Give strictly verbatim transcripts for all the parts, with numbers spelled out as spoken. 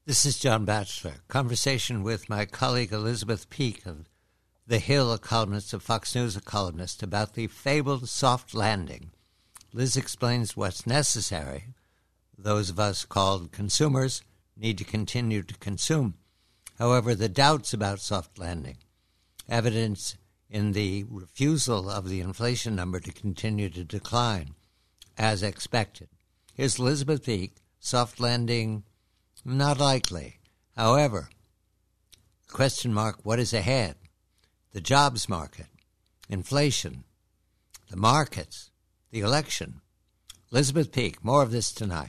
This is John Batchelor. Conversation with my colleague Elizabeth Peake of The Hill, a columnist, of Fox News, a columnist, about the fabled soft landing. Liz explains what's necessary. Those of us called consumers need to continue to consume. However, the doubts about soft landing, evidence in the refusal of the inflation number to continue to decline, as expected. Here's Elizabeth Peake. Soft landing, not likely. However, question mark, what is ahead? The jobs market, inflation, the markets, the election. Elizabeth Peake, more of this tonight.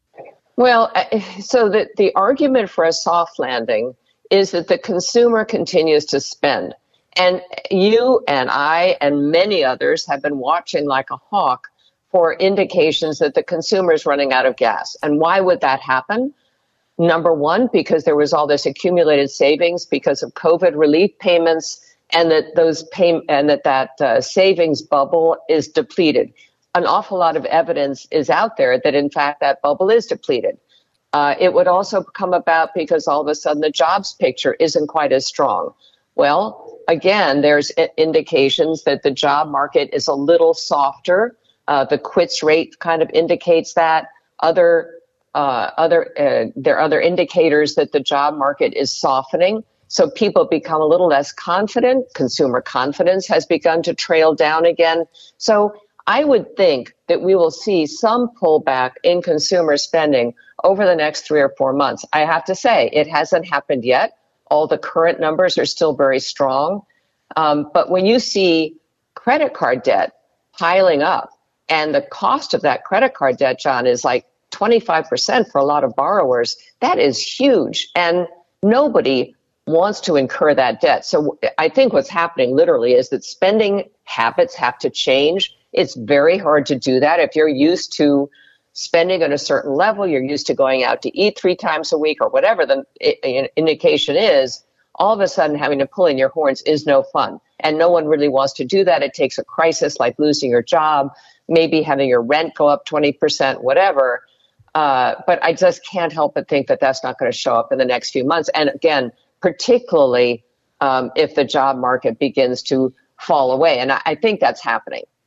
Well, so the, the argument for a soft landing is that the consumer continues to spend. And you and I and many others have been watching like a hawk for indications that the consumer is running out of gas. And why would that happen? Number one, because there was all this accumulated savings because of COVID relief payments, and that those pay and that that uh, savings bubble is depleted. An awful lot of evidence is out there that, in fact, that bubble is depleted. Uh, it would also come about because all of a sudden the jobs picture isn't quite as strong. Well, again, there's indications that the job market is a little softer. Uh, the quits rate kind of indicates that. Other uh, other uh, there are other indicators that the job market is softening. So people become a little less confident. Consumer confidence has begun to trail down again. So I would think that we will see some pullback in consumer spending over the next three or four months. I have to say, it hasn't happened yet. All the current numbers are still very strong. Um, but when you see credit card debt piling up, and the cost of that credit card debt, John, is like twenty-five percent for a lot of borrowers, that is huge. And nobody wants to incur that debt. So I think what's happening literally is that spending habits have to change. It's very hard to do that. If you're used to spending at a certain level, you're used to going out to eat three times a week or whatever the indication is, all of a sudden having to pull in your horns is no fun. And no one really wants to do that. It takes a crisis like losing your job, maybe having your rent go up twenty percent, whatever. Uh, but I just can't help but think that that's not going to show up in the next few months. And again, particularly um, if the job market begins to fall away. And I, I think that's happening.